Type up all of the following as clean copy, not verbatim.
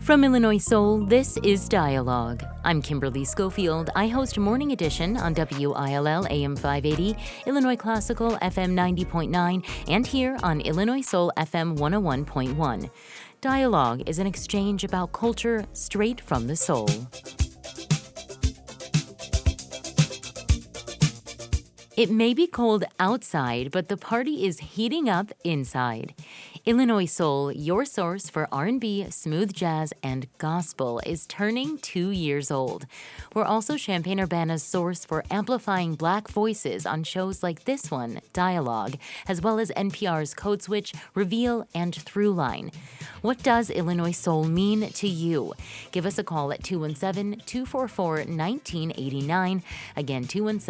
From Illinois Soul, this is Dialogue. I'm Kimberly Schofield. I host Morning Edition on WILL AM 580, Illinois Classical FM 90.9, and here on Illinois Soul FM 101.1. Dialogue is an exchange about culture straight from the soul. It may be cold outside, but the party is heating up inside. Illinois Soul, your source for R&B, smooth jazz, and gospel, is turning 2 years old. We're also Champaign-Urbana's source for amplifying Black voices on shows like this one, Dialogue, as well as NPR's Code Switch, Reveal, and Throughline. What does Illinois Soul mean to you? Give us a call at 217-244-1989. Again,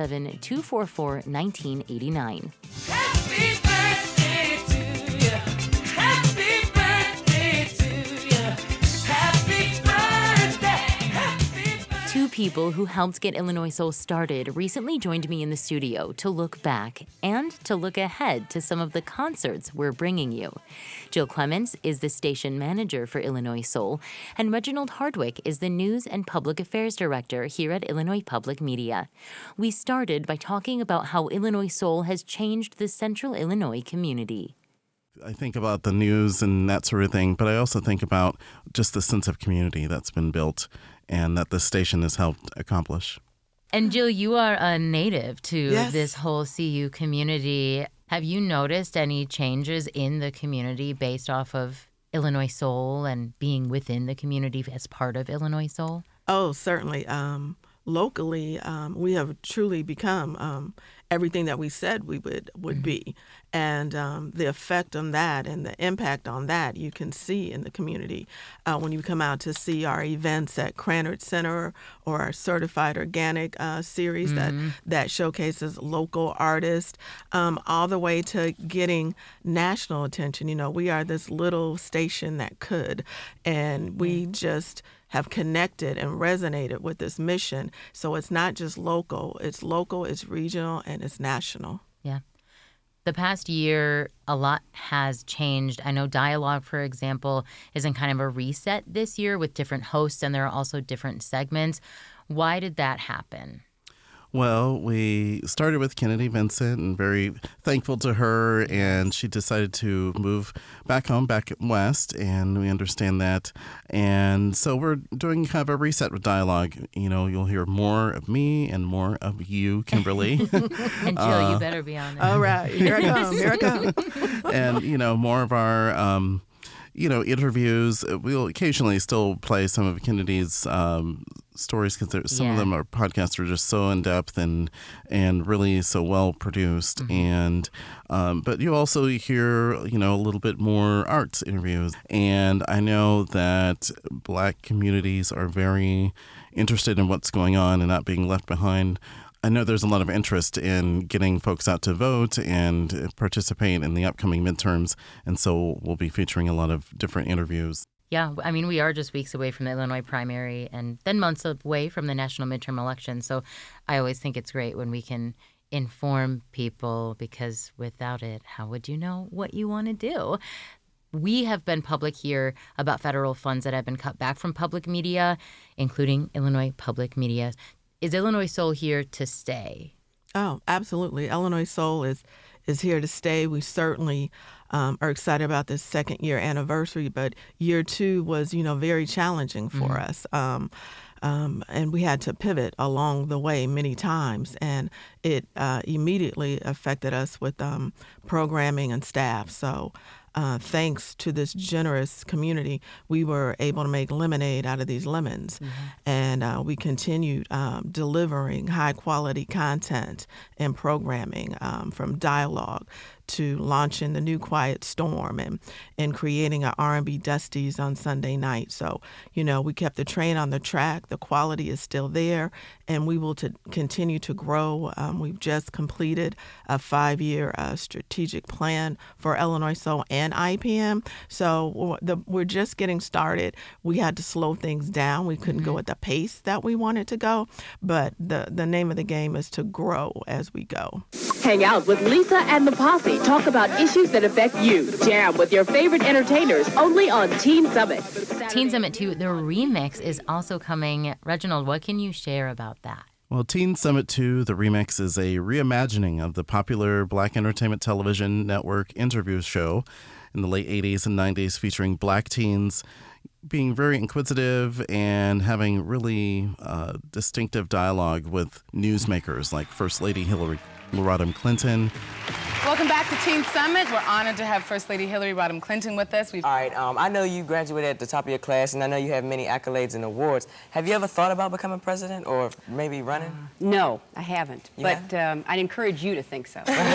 217-244-1989. Happy birthday to you. Happy birthday to you. Happy birthday. Happy birthday. Two people who helped get Illinois Soul started recently joined me in the studio to look back and to look ahead to some of the concerts we're bringing you. Jill Clements is the station manager for Illinois Soul, and Reginald Hardwick is the News and Public Affairs Director here at Illinois Public Media. We started by talking about how Illinois Soul has changed the Central Illinois community. I think about the news and that sort of thing, but I also think about just the sense of community that's been built and that the station has helped accomplish. And Jill, you are a native to Yes. this whole CU community. Have you noticed any changes in the community based off of Illinois Soul and being within the community as part of Illinois Soul? Oh, certainly. Locally, we have truly become everything that we said we would be. And the effect on that and the impact on that you can see in the community when you come out to see our events at Cranard Center or our Certified Organic series that showcases local artists, all the way to getting national attention. You know, we are this little station that could, and we just have connected and resonated with this mission. So it's not just local, it's regional, and it's national. Yeah. The past year, a lot has changed. I know Dialogue, for example, is in kind of a reset this year with different hosts, and there are also different segments. Why did that happen? Well, we started with Kennedy Vincent and very thankful to her, and she decided to move back home, back west, and we understand that. And so we're doing kind of a reset with Dialogue. You know, you'll hear more of me and more of you, Kimberly. And Jill, you better be on it. All right, here I come. And, you know, more of our, interviews. We'll occasionally still play some of Kennedy's stories because some of them are podcasts are just so in depth and really so well produced. And but you also hear a little bit more arts interviews. And I know that Black communities are very interested in what's going on and not being left behind. I know there's a lot of interest in getting folks out to vote and participate in the upcoming midterms, and so we'll be featuring a lot of different interviews. Yeah, I mean, we are just weeks away from the Illinois primary and then months away from the national midterm election, so I always think it's great when we can inform people, because without it, how would you know what you want to do? We have been public here about federal funds that have been cut back from public media, including Illinois Public Media. Is Illinois Soul here to stay? Oh, absolutely. Illinois Soul is here to stay. We certainly are excited about this second year anniversary, but year two was, very challenging for us. And we had to pivot along the way many times, and it immediately affected us with programming and staff. So thanks to this generous community, we were able to make lemonade out of these lemons. And we continued delivering high-quality content and programming from Dialogue to launching the new Quiet Storm and creating our R&B Dusties on Sunday night. So, we kept the train on the track. The quality is still there, and we will continue to grow We've just completed a 5-year strategic plan for Illinois Soul and IPM. So we're just getting started. We had to slow things down. We couldn't go at the pace that we wanted to go, but the name of the game is to grow as we go. Hang out with Lisa and the Posse. Talk about issues that affect you. Jam with your favorite entertainers only on Teen Summit. Teen Summit 2, the remix, is also coming. Reginald, what can you share about that? Well, Teen Summit 2, the remix, is a reimagining of the popular Black Entertainment Television Network interview show in the late 80s and 90s, featuring Black teens being very inquisitive and having really distinctive dialogue with newsmakers like First Lady Hillary Rodham Clinton. Welcome back to Teen Summit. We're honored to have First Lady Hillary Rodham Clinton with us. All right, I know you graduated at the top of your class, and I know you have many accolades and awards. Have you ever thought about becoming president or maybe running? No, I haven't. You but I'd encourage you to think so. Okay.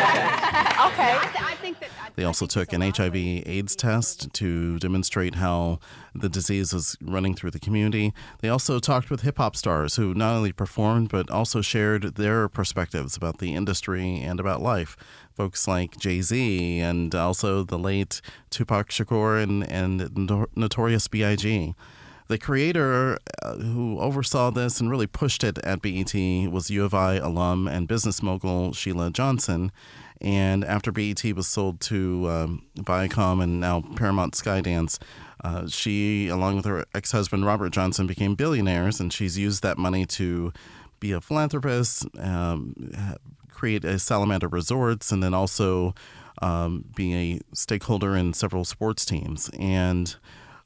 I think that. They also took an HIV/AIDS test to demonstrate how the disease was running through the community. They also talked with hip-hop stars who not only performed but also shared their perspectives about the industry and about life. Folks like Jay-Z and also the late Tupac Shakur and Notorious B.I.G. The creator who oversaw this and really pushed it at BET was U of I alum and business mogul Sheila Johnson. And after BET was sold to Viacom and now Paramount Skydance, she, along with her ex-husband Robert Johnson, became billionaires, and she's used that money to be a philanthropist, create a Salamander Resorts, and then also be a stakeholder in several sports teams. And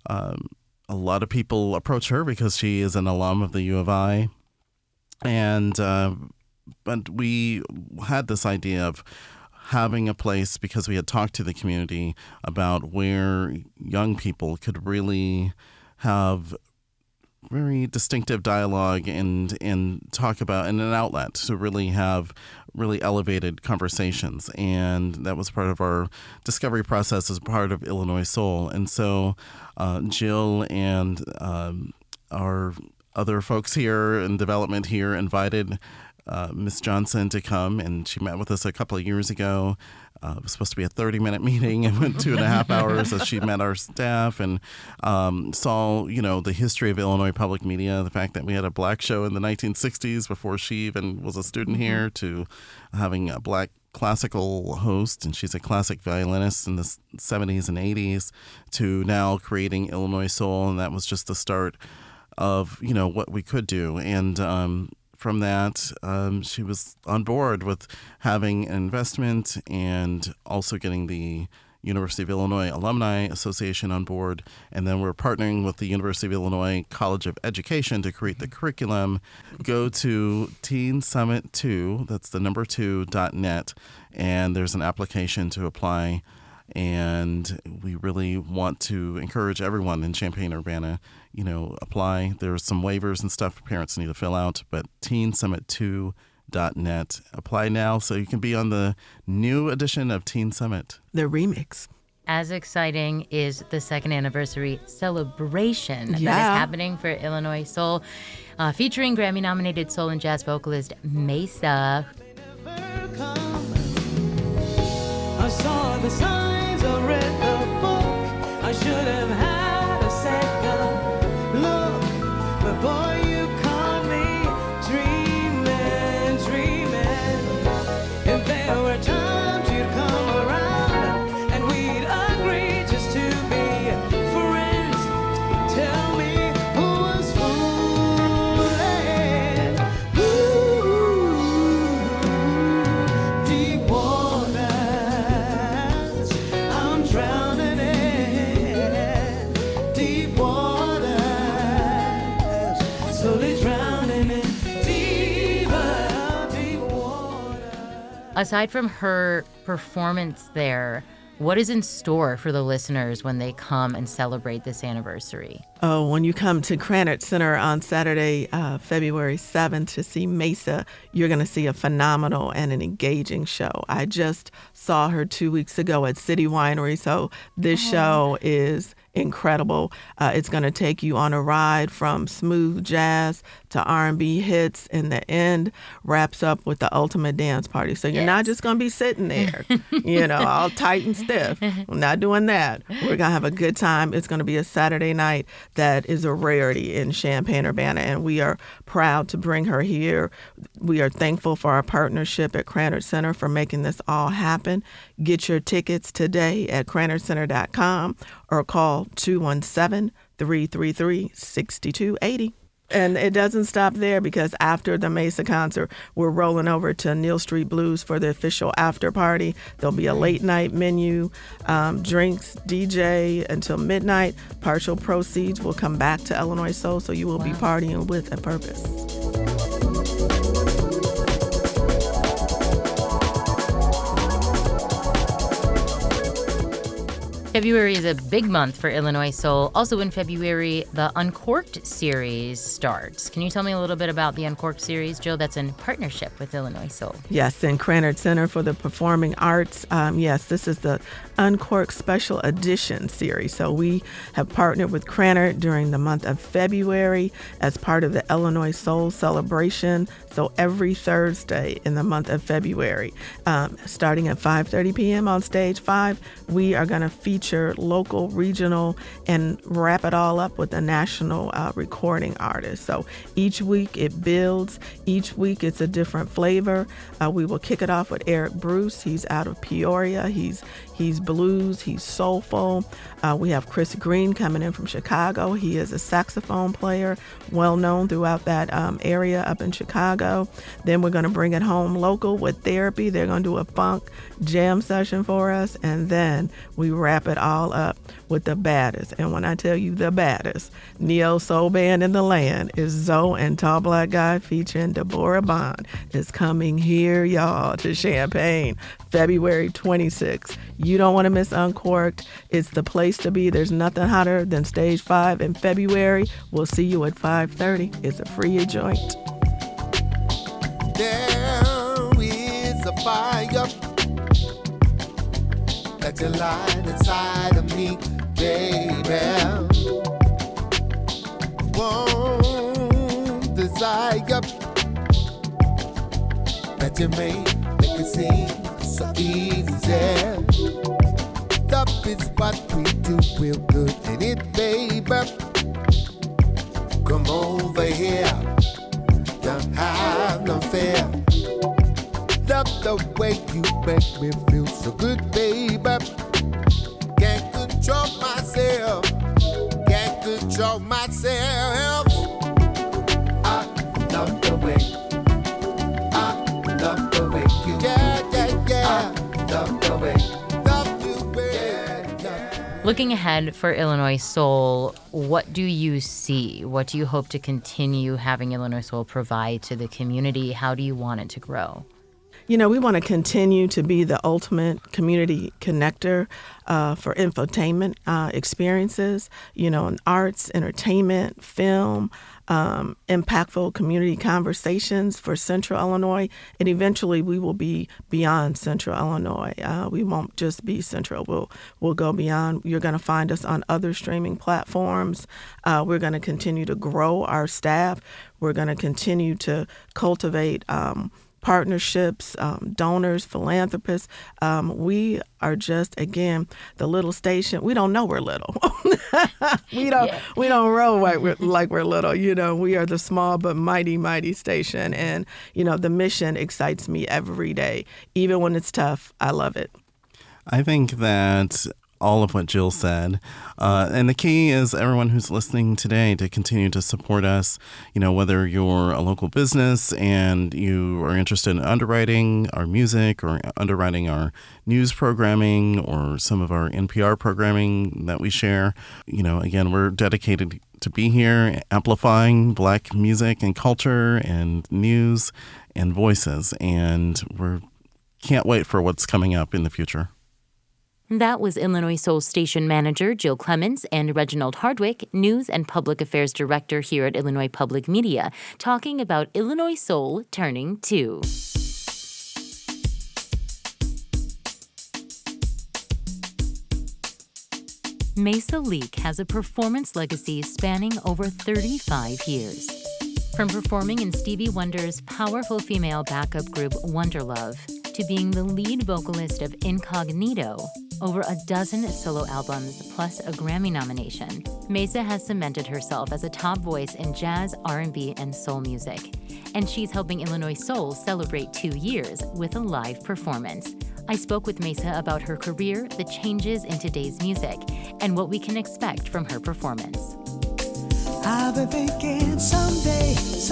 a lot of people approach her because she is an alum of the U of I. And but we had this idea of having a place, because we had talked to the community about where young people could really have very distinctive dialogue and talk about, and an outlet to really have really elevated conversations. And that was part of our discovery process as part of Illinois Soul. And so Jill and our other folks here in development here invited Miss Johnson to come, and she met with us a couple of years ago. It was supposed to be a 30-minute meeting. It went 2.5 hours as she met our staff and saw, the history of Illinois public media, the fact that we had a black show in the 1960s before she even was a student here, to having a black classical host, and she's a classic violinist in the 70s and 80s, to now creating Illinois Soul, and that was just the start of, what we could do. And from that, she was on board with having an investment and also getting the University of Illinois Alumni Association on board. And then we're partnering with the University of Illinois College of Education to create the curriculum. Go to Teen Summit 2, that's the number 2.net, and there's an application to apply. And we really want to encourage everyone in Champaign-Urbana, apply. There's some waivers and stuff parents need to fill out, but teensummit2.net. Apply now so you can be on the new edition of Teen Summit. The remix. As exciting is the second anniversary celebration that is happening for Illinois Soul, featuring Grammy-nominated soul and jazz vocalist Mesa. I saw the signs, I read the book. I should have had a second look, but boy, you caught me dreaming. If there were times you'd come around and we'd agree just to be friends, tell me who was fooling. Ooh, deep water. I'm drowning in deep waters, slowly drowning in deep water. Aside from her performance there, what is in store for the listeners when they come and celebrate this anniversary? Oh, when you come to Krannert Center on Saturday, February 7th to see Mesa, you're going to see a phenomenal and an engaging show. I just saw her 2 weeks ago at City Winery, so this show is incredible. It's going to take you on a ride from smooth jazz to R&B hits, and the end wraps up with the ultimate dance party. So you're not just going to be sitting there, all tight and stiff. We're not doing that. We're going to have a good time. It's going to be a Saturday night that is a rarity in Champaign-Urbana, and we are proud to bring her here. We are thankful for our partnership at Krannert Center for making this all happen. Get your tickets today at KrannertCenter.com or call 217-333-6280. And it doesn't stop there, because after the Mesa concert, we're rolling over to Neal Street Blues for the official after party. There'll be a late night menu, drinks, DJ until midnight. Partial proceeds will come back to Illinois Soul, so you will be partying with a purpose. February is a big month for Illinois Soul. Also in February, the Uncorked series starts. Can you tell me a little bit about the Uncorked series, Jill? That's in partnership with Illinois Soul. Yes, in Krannert Center for the Performing Arts. Yes, this is the Uncorked Special Edition series. So we have partnered with Krannert during the month of February as part of the Illinois Soul Celebration. So every Thursday in the month of February, starting at 5:30 p.m. on Stage 5, we are going to feature local, regional, and wrap it all up with a national recording artist. So each week it builds. Each week it's a different flavor. We will kick it off with Eric Bruce. He's out of Peoria. He's blues. He's soulful. We have Chris Green coming in from Chicago. He is a saxophone player, well known throughout that area up in Chicago. Then we're going to bring it home local with Therapy. They're going to do a funk jam session for us, and then we wrap it all up with the baddest. And when I tell you the baddest neo soul band in the land is Zoe and Tall Black Guy featuring Deborah Bond is coming here, y'all, to Champaign, February 26th. You don't want to miss Uncorked. It's the place to be. There's nothing hotter than Stage 5 in February. We'll see you at 5:30. It's a free joint. There is a fire that you light inside of me, baby. One desire that you make it seem so easy. Love is what we do, real good in it, baby. Come over here, don't have no fear. Love the way you make me feel so good, baby. Can't control myself, can't control myself. I love the way, I love the way you, yeah. I love the way, Looking ahead for Illinois Soul, what do you see? What do you hope to continue having Illinois Soul provide to the community? How do you want it to grow? We want to continue to be the ultimate community connector for infotainment experiences, in arts, entertainment, film, impactful community conversations for Central Illinois. And eventually we will be beyond Central Illinois. We won't just be Central. We'll go beyond. You're going to find us on other streaming platforms. We're going to continue to grow our staff. We're going to continue to cultivate partnerships, donors, philanthropists. We are just, again, the little station. We don't know we're little. We don't roll like we're little. We are the small but mighty, mighty station. And, the mission excites me every day. Even when it's tough, I love it. I think that all of what Jill said. And the key is everyone who's listening today to continue to support us, whether you're a local business and you are interested in underwriting our music or underwriting our news programming or some of our NPR programming that we share. Again, we're dedicated to be here amplifying Black music and culture and news and voices. And we can't wait for what's coming up in the future. That was Illinois Soul Station Manager Jill Clements and Reginald Hardwick, News and Public Affairs Director here at Illinois Public Media, talking about Illinois Soul turning 2. Mesa Leak has a performance legacy spanning over 35 years. From performing in Stevie Wonder's powerful female backup group Wonderlove to being the lead vocalist of Incognito, over a dozen solo albums plus a Grammy nomination, Mesa has cemented herself as a top voice in jazz, R&B, and soul music. And she's helping Illinois Soul celebrate 2 years with a live performance. I spoke with Mesa about her career, the changes in today's music, and what we can expect from her performance. I've been thinking someday.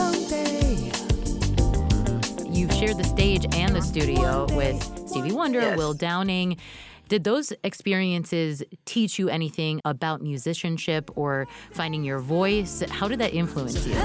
You've shared the stage and the studio with Stevie Wonder, Yes. Will Downing. Did those experiences teach you anything about musicianship or finding your voice? How did that influence you?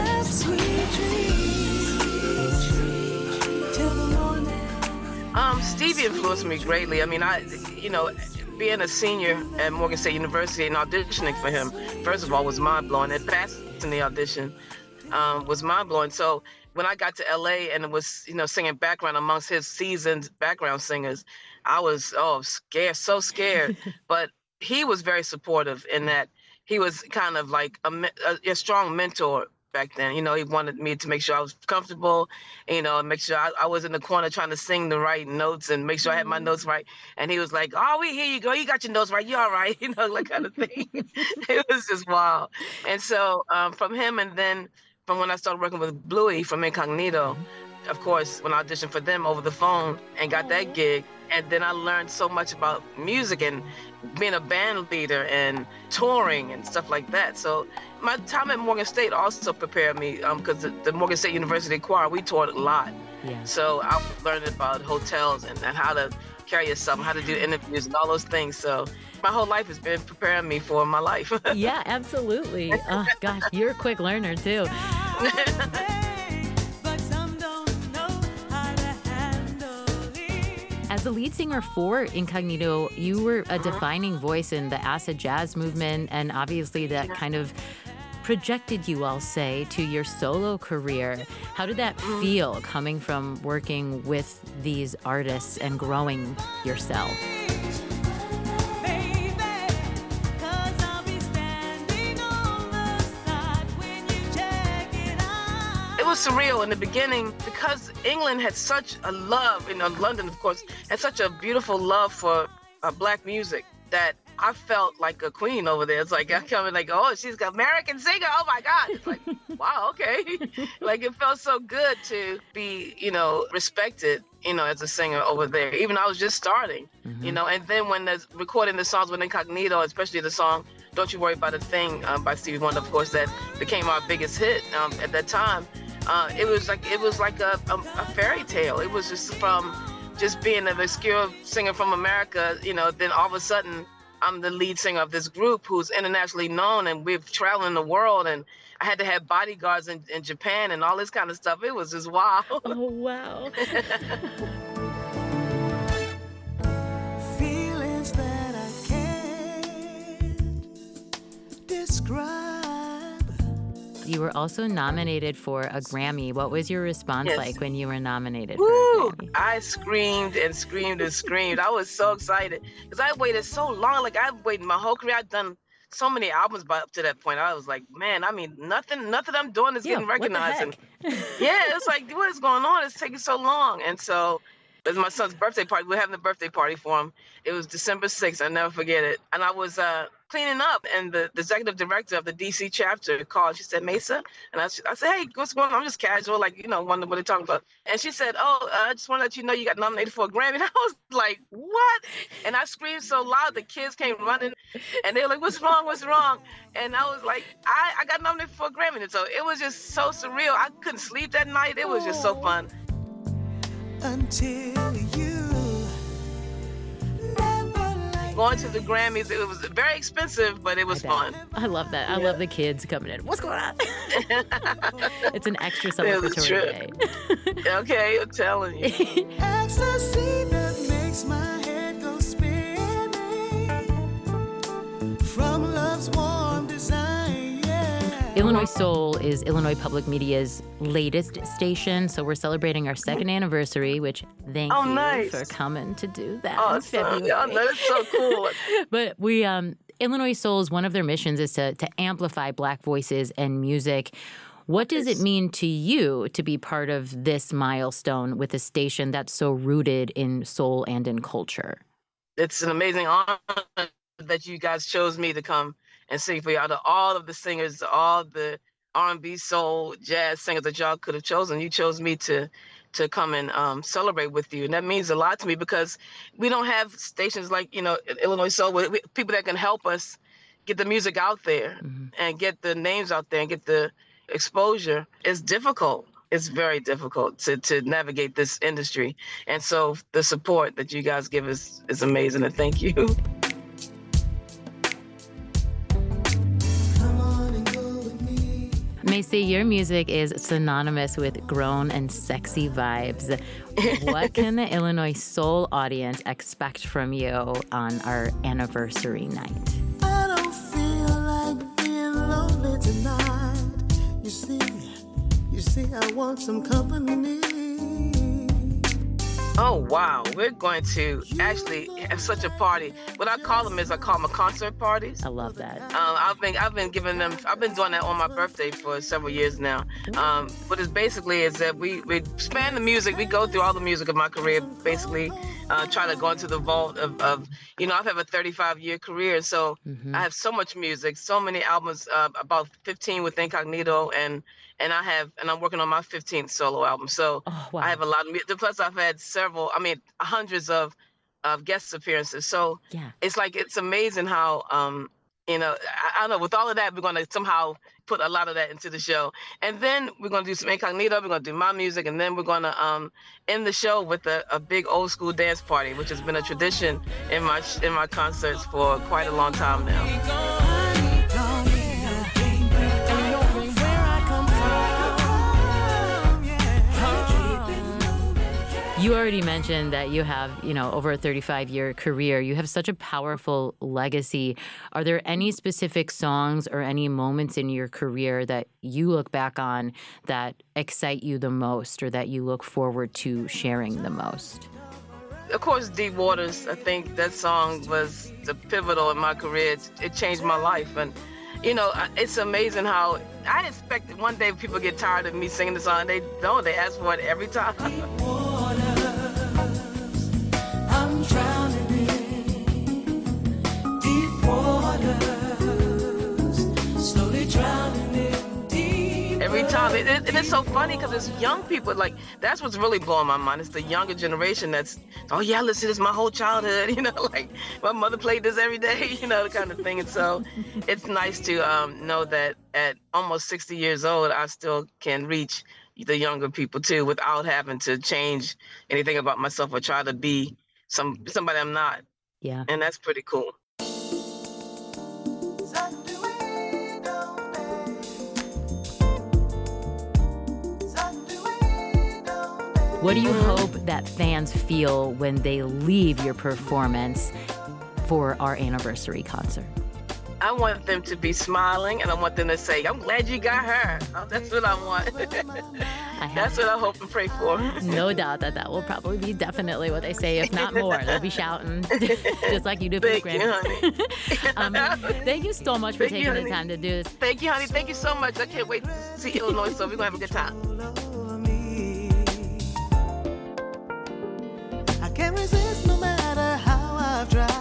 Stevie influenced me greatly. I mean, being a senior at Morgan State University and auditioning for him, first of all, was mind-blowing. And passing the audition was mind-blowing. So when I got to LA and was, singing background amongst his seasoned background singers, I was, scared, so scared. But he was very supportive in that he was kind of like a strong mentor back then. He wanted me to make sure I was comfortable, and make sure I was in the corner trying to sing the right notes and make sure I had my notes right. And he was like, here you go. You got your notes right. You all right. That kind of thing. It was just wild. And so from him, and then from when I started working with Bluey from Incognito, of course, when I auditioned for them over the phone and got that gig, and then I learned so much about music and being a band leader and touring and stuff like that. So my time at Morgan State also prepared me because the Morgan State University Choir, we toured a lot. Yeah. So I learned about hotels and how to carry yourself, how to do interviews and all those things. So my whole life has been preparing me for my life. Yeah, absolutely. Oh, gosh, you're a quick learner, too. As the lead singer for Incognito, you were a defining voice in the acid jazz movement, and obviously that kind of projected you, I'll say, to your solo career. How did that feel coming from working with these artists and growing yourself? It was surreal in the beginning because England had such a love, London, of course, had such a beautiful love for black music that I felt like a queen over there. It's like I come in like, oh, she's an American singer. Oh my God. It's like, wow, okay. Like it felt so good to be, respected, as a singer over there. Even I was just starting, and then when recording the songs with Incognito, especially the song Don't You Worry About a Thing by Stevie Wonder, of course, that became our biggest hit at that time. It was like a fairy tale. It was just from just being an obscure singer from America, then all of a sudden I'm the lead singer of this group who's internationally known, and we've traveled in the world, and I had to have bodyguards in Japan and all this kind of stuff. It was just wild. Oh, wow. Feelings that I can't describe. You were also nominated for a Grammy. What was your response like when you were nominated for a Grammy? I screamed and screamed and screamed. I was so excited because I waited so long. Like I've waited my whole career. I've done so many albums up to that point. I was like, man, nothing I'm doing is getting recognized. And it's like, what is going on? It's taking so long. And so it was my son's birthday party. We're having a birthday party for him. It was December 6th. I'll never forget it. And I was cleaning up, and the executive director of the DC chapter called. She said, Mesa. And I said, hey, what's going on? I'm just casual, wondering what they're talking about. And she said, I just want to let you know you got nominated for a Grammy. And I was like, what? And I screamed so loud, the kids came running, and they were like, what's wrong? What's wrong? And I was like, I got nominated for a Grammy. And so it was just so surreal. I couldn't sleep that night. It was just so fun. Until you going to the Grammys, it was very expensive, but it was fun. I love that. I love the kids coming in. What's going on? It's an extra celebratory day. Okay, I'm telling you. Ecstasy that makes my head go spinning from love's warm design, Illinois Soul is Illinois Public Media's latest station, so we're celebrating our second anniversary, which thank you for coming to do that in February. That's so cool. But Illinois Soul's one of their missions is to amplify Black voices and music. What does it mean to you to be part of this milestone with a station that's so rooted in soul and in culture? It's an amazing honor that you guys chose me to come and sing for you. Out of all of the singers, all the R&B, soul, jazz singers that y'all could have chosen, you chose me to come and celebrate with you. And that means a lot to me because we don't have stations like, Illinois Soul, with people that can help us get the music out there and get the names out there and get the exposure. It's difficult. It's very difficult to navigate this industry. And so the support that you guys give us is amazing, and thank you. Macy, your music is synonymous with grown and sexy vibes. What can the Illinois Soul audience expect from you on our anniversary night? I don't feel like being lonely tonight. You see, I want some company. Oh, wow. We're going to actually have such a party. What I call them concert parties. I love that. I've been doing that on my birthday for several years now. But it's basically is that we span the music. We go through all the music of my career, basically try to go into the vault of I've had a 35-year career. So I have so much music, so many albums, about 15 with Incognito, and I'm working on my 15th solo album. So I have a lot of music. Plus I've had hundreds of guest appearances. So it's amazing how, I don't know, with all of that, we're going to somehow put a lot of that into the show. And then we're going to do some Incognito, we're going to do my music, and then we're going to end the show with a big old school dance party, which has been a tradition in my concerts for quite a long time now. You already mentioned that you have, over a 35-year career. You have such a powerful legacy. Are there any specific songs or any moments in your career that you look back on that excite you the most or that you look forward to sharing the most? Of course, Deep Waters. I think that song was the pivotal in my career. It changed my life. And, it's amazing how I expect one day people get tired of me singing the song. They don't. They ask for it every time. I'm drowning in deep waters, slowly drowning in deep every time. And it's so funny because it's young people. Like, that's what's really blowing my mind. It's the younger generation that's, oh yeah, I listened to this my whole childhood. Like my mother played this every day, the kind of thing. And so it's nice to know that at almost 60 years old, I still can reach the younger people too without having to change anything about myself or try to be somebody I'm not. Yeah. And that's pretty cool. What do you hope that fans feel when they leave your performance for our anniversary concert? I want them to be smiling, and I want them to say, I'm glad you got her. Oh, that's what I want. That's what I hope and pray for. No doubt that will probably be definitely what they say, if not more. They'll be shouting, just like you did for the Grammys. Thank you so much for taking the time to do this. Thank you, honey. Thank you so much. I can't wait to see Illinois, so we're going to have a good time. I can't resist no matter how I've tried.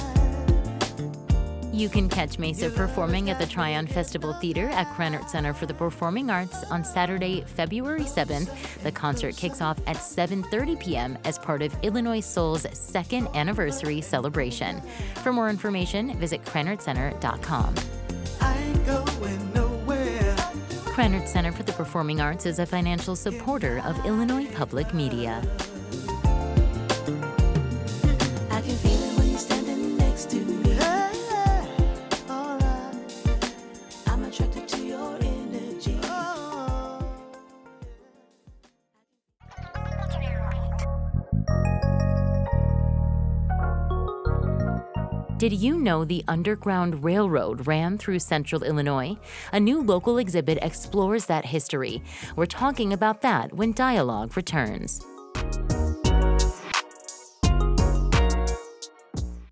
You can catch Mesa performing at the Tryon Festival Theater at Krannert Center for the Performing Arts on Saturday, February 7th. The concert kicks off at 7:30 p.m. as part of Illinois Soul's second anniversary celebration. For more information, visit KrannertCenter.com. I ain't going nowhere. Krannert Center for the Performing Arts is a financial supporter of Illinois Public Media. I can feel it when you're standing next to me. Did you know the Underground Railroad ran through central Illinois? A new local exhibit explores that history. We're talking about that when Dialogue returns.